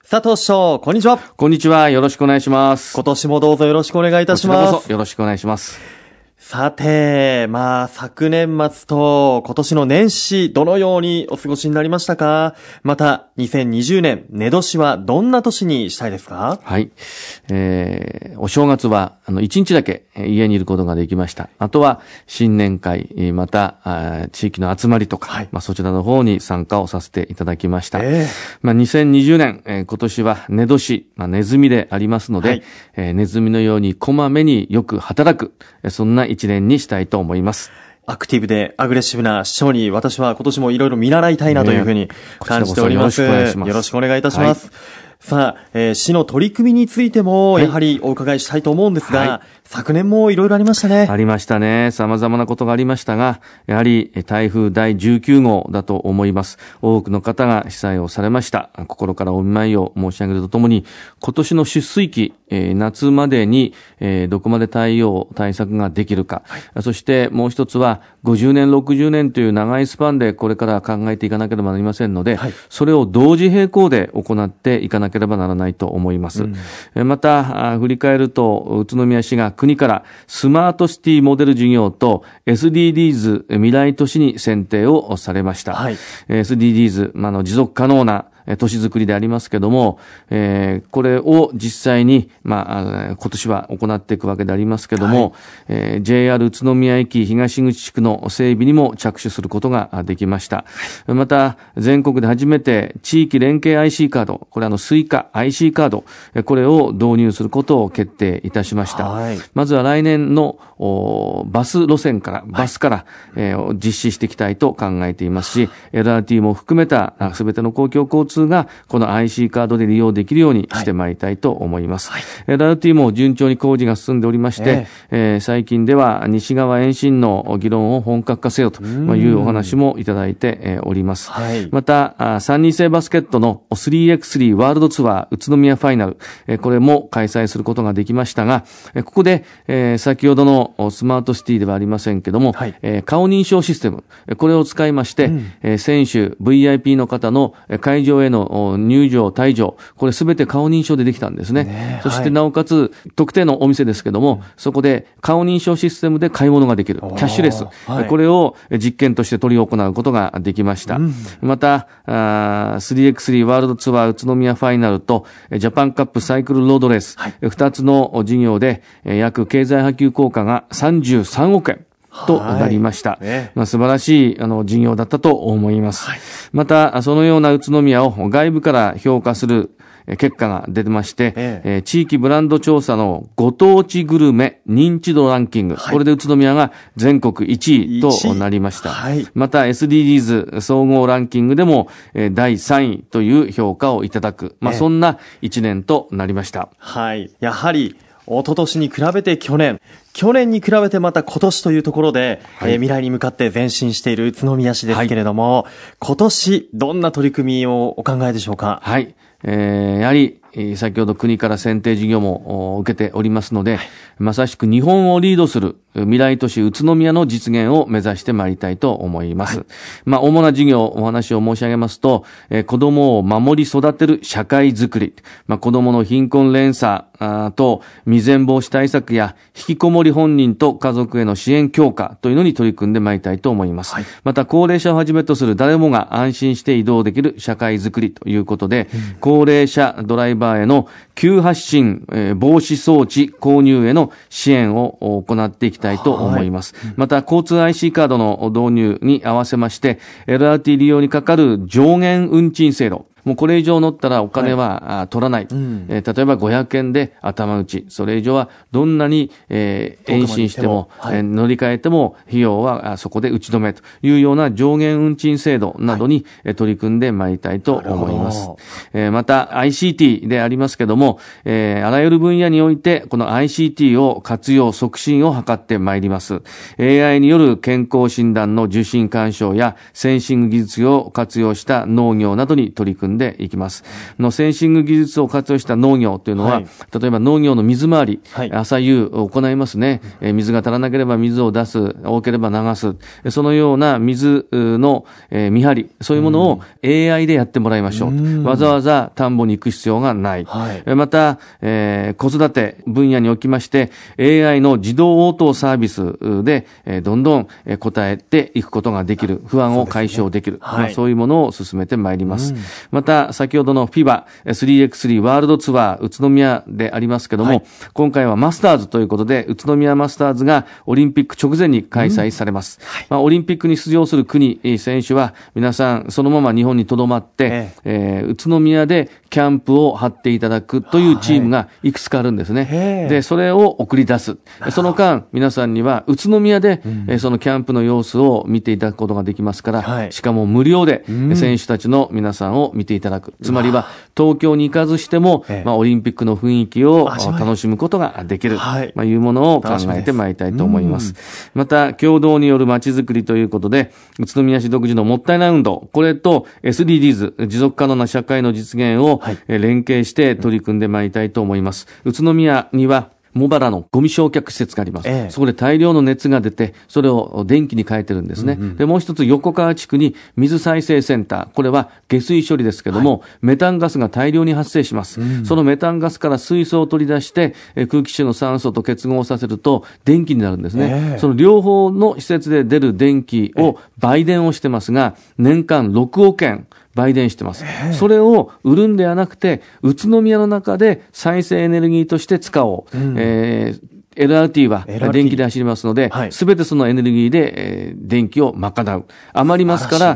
佐藤市長、こんにちは。 こんにちは。よろしくお願いします。 今年もどうぞよろしくお願いいたします。 こちらこそよろしくお願いします。 さて、昨年末と今年の年始、どのようにお過ごしになりましたか？また、2020年、寝年はどんな年にしたいですか？ はい。お正月は、1日だけ家にいることができました。あとは、新年会、また、地域の集まりとか、そちらの方に参加をさせていただきました。2020年、今年は寝年、ネズミでありますので、ネズミのようにこまめによく働く、そんな一年にしたいと思います。 アクティブでアグレッシブな市長に私は今年もいろいろ見習いたいなというふうに感じております。よろしくお願いいたします。さあ、市の取り組みについてもやはりお伺いしたいと思うんですが、昨年もいろいろありましたね。 ありましたね。様々なことがありましたが、やはり台風第19号だと思います。多くの方が被災をされました。心からお見舞いを申し上げるとともに、今年の出水期、夏までに、どこまで対策ができるか。そしてもう一つは、50年、60年という長いスパンでこれから考えていかなければなりませんので、それを同時並行で行っていかなければならないと思います。また、振り返ると、宇都宮市が国からスマートシティモデル事業と SDGs 未来都市に選定をされました。SDGs、持続可能な都市づくりでありますけども、これを実際に、今年は行っていくわけでありますけども、JR 宇都宮駅東口地区の整備にも着手することができました。また、全国で初めて地域連携 IC カード、これスイカ IC カード、これを導入することを決定いたしました。まずは来年のバスから、実施していきたいと考えていますし、LRT も含めたすべての公共交通がこの IC カードで利用できるようにしてまいりたいと思います。LRT も順調に工事が進んでおりまして、最近では西側延伸の議論を本格化せよというお話もいただいております。また、3人制バスケットの 3x3 ワールドツアー宇都宮ファイナル、これも開催することができましたが、ここで、先ほどのスマートシティではありませんけども、顔認証システム、これを使いまして、選手、VIP の方の会場への入場、退場、これすべて顔認証でできたんですね。そしてなおかつ、特定のお店ですけども、そこで顔認証システムで買い物ができる。キャッシュレス。これを実験として取り行うことができました。また、3x3 ワールドツアー宇都宮ファイナルと、ジャパンカップサイクルロードレース、2つの事業で、約経済波及効果が33億円。となりました。素晴らしい事業だったと思います。また、そのような宇都宮を外部から評価する結果が出てまして、地域ブランド調査のご当地グルメ認知度ランキング、これで宇都宮が全国1位となりました。また SDGs 総合ランキングでも第3位という評価をいただく、そんな1年となりました。 やはり一昨年に比べて去年に比べてまた今年というところで、未来に向かって前進している宇都宮市ですけれども、今年どんな取り組みをお考えでしょうか？ やはり、先ほど国から選定事業も受けておりますので、まさしく日本をリードする未来都市宇都宮の実現を目指してまいりたいと思います。主な事業、お話を申し上げますと、子供を守り育てる社会づくり、子供の貧困連鎖と未然防止対策や引きこもり本人と家族への支援強化というのに取り組んでまいりたいと思います。また高齢者をはじめとする誰もが安心して移動できる社会づくりということで、高齢者ドライバーへの急発進防止装置購入への支援を行っていきたいと思います。また交通 IC カードの導入に合わせまして LRT 利用にかかる上限運賃制度、もうこれ以上乗ったらお金は取らない。例えば500円で頭打ち。それ以上はどんなに延伸しても乗り換えても費用はそこで打ち止めというような上限運賃制度などに取り組んでまいりたいと思います。また ICT でありますけども、あらゆる分野においてこの ICT を活用促進を図ってまいります。AI による健康診断の受診勧奨やセンシング技術を活用した農業などに取り組ん組んでいきます。センシング技術を活用した農業というのは、例えば農業の水回り、朝夕行いますね。水が足らなければ水を出す、多ければ流す。そのような水の見張り、そういうものを AI でやってもらいましょう。わざわざ田んぼに行く必要がない。また、子育て分野におきまして、AI の自動応答サービスで、どんどん答えていくことができる。不安を解消できる。そういうものを進めてまいります。また、先ほどの FIBA3x3 ワールドツアー宇都宮でありますけども、今回はマスターズということで、宇都宮マスターズがオリンピック直前に開催されます。オリンピックに出場する国、選手は皆さんそのまま日本に留まって、宇都宮でキャンプを張っていただくというチームがいくつかあるんですね。で、それを送り出す。その間、皆さんには宇都宮で、そのキャンプの様子を見ていただくことができますから、しかも無料で選手たちの皆さんを見ていただく。つまりは東京に行かずしても、オリンピックの雰囲気を楽しむことができる、いうものを考えてまいりたいと思います。また、共同による街づくりということで、宇都宮市独自のもったいない運動、これと SDGs、持続可能な社会の実現を連携して取り組んでまいりたいと思います。宇都宮には茂原のゴミ焼却施設があります。そこで大量の熱が出て、それを電気に変えてるんですね。で、もう一つ横川地区に水再生センター。これは下水処理ですけども、メタンガスが大量に発生します。そのメタンガスから水素を取り出して、空気中の酸素と結合させると電気になるんですね。その両方の施設で出る電気を売電をしてますが、年間6億円。売電してます。それを売るんではなくて、宇都宮の中で再生エネルギーとして使おう。LRT は電気で走りますので、すべてそのエネルギーで、電気を賄う。余りますから、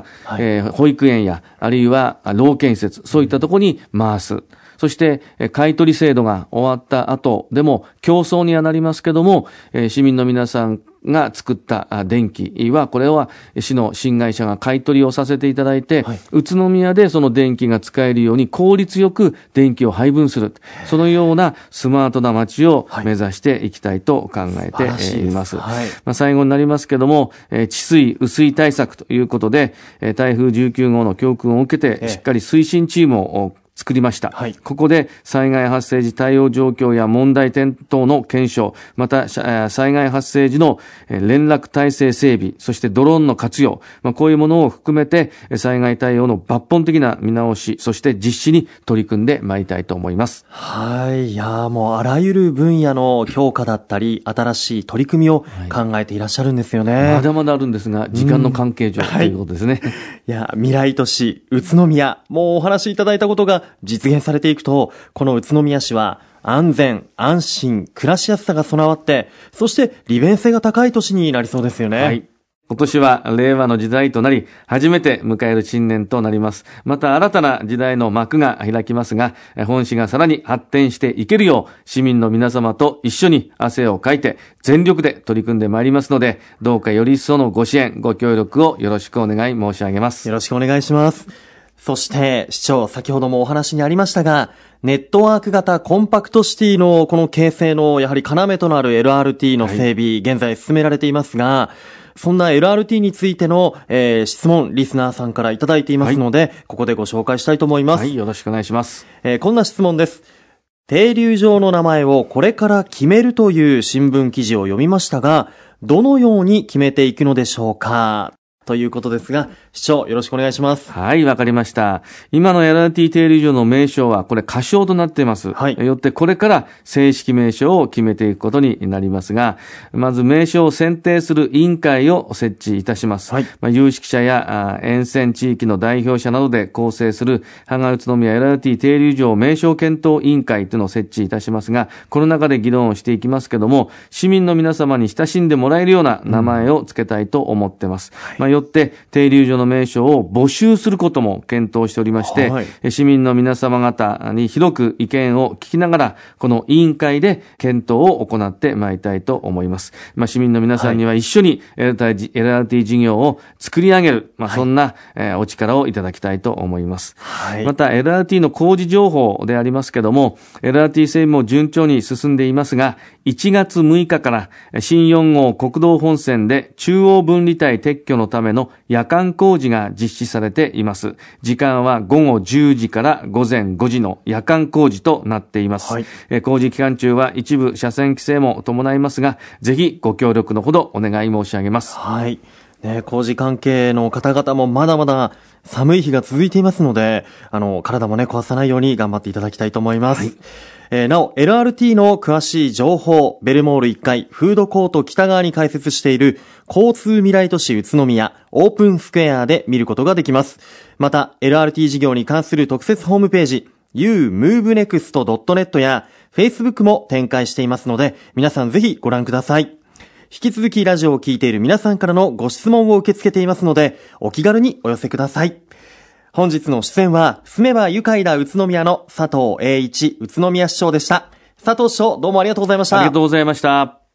保育園や、あるいは老健施設、そういったところに回す。そして、買取制度が終わった後でも競争にはなりますけども、市民の皆さんが作った電気は、これは市の新会社が買い取りをさせていただいて、宇都宮でその電気が使えるように効率よく電気を配分する。そのようなスマートな街を目指していきたいと考えています。最後になりますけども、治水、雨水対策ということで、台風19号の教訓を受けて、しっかり推進チームを作りました。ここで災害発生時対応状況や問題点等の検証、また災害発生時の連絡体制整備、そしてドローンの活用、こういうものを含めて災害対応の抜本的な見直し、そして実施に取り組んでまいりたいと思います。 いやもうあらゆる分野の強化だったり、新しい取り組みを考えていらっしゃるんですよね。 まだまだあるんですが、時間の関係上ということですね。 いや、未来都市、宇都宮、もうお話しいただいたことが実現されていくと、この宇都宮市は安全、安心、暮らしやすさが備わって、そして利便性が高い都市になりそうですよね。 今年は令和の時代となり、初めて迎える新年となります。また新たな時代の幕が開きますが、本市がさらに発展していけるよう、市民の皆様と一緒に汗をかいて、全力で取り組んでまいりますので、どうかより一層のご支援、ご協力をよろしくお願い申し上げます。 よろしくお願いします。そして、市長、先ほどもお話にありましたが、ネットワーク型コンパクトシティのこの形成のやはり要となる LRT の整備、現在進められていますが、そんな LRT についての、質問、リスナーさんからいただいていますので、ここでご紹介したいと思います。 よろしくお願いします。 こんな質問です。停留場の名前をこれから決めるという新聞記事を読みましたが、どのように決めていくのでしょうかということですが、市長、よろしくお願いします。 わかりました。今の LRT 停留場の名称は、これ仮称となっています。よって、これから正式名称を決めていくことになりますが、まず名称を選定する委員会を設置いたします。有識者や沿線地域の代表者などで構成する、芳賀宇都宮 LRT 停留場名称検討委員会というのを設置いたしますが、この中で議論をしていきますけども、市民の皆様に親しんでもらえるような名前を付けたいと思っています。よって停留所の名称を募集することも検討しておりまして、市民の皆様方に広く意見を聞きながら、この委員会で検討を行ってまいりたいと思います。市民の皆さんには一緒に LRT 事業を作り上げる、そんなお力をいただきたいと思います。また LRT の工事情報でありますけども、LRT 整備も順調に進んでいますが、1月6日から新4号国道本線で中央分離帯撤去のための夜間工工事が実施されています。時間は午後10時から午前5時の夜間工事となっています。はい、工事期間中は一部車線規制も伴いますが、ぜひご協力のほどお願い申し上げます。 はい。工事関係の方々もまだまだ寒い日が続いていますので、体も壊さないように頑張っていただきたいと思います。はい、なお、LRT の詳しい情報、ベルモール1階、フードコート北側に開設している、交通未来都市宇都宮、オープンスクエアで見ることができます。また、LRT 事業に関する特設ホームページ、umovenext.net や、Facebook も展開していますので、皆さんぜひご覧ください。引き続きラジオを聞いている皆さんからのご質問を受け付けていますので、お気軽にお寄せください。本日の出演は、住めば愉快だ宇都宮の佐藤栄一宇都宮市長でした。佐藤市長、どうもありがとうございました。 ありがとうございました。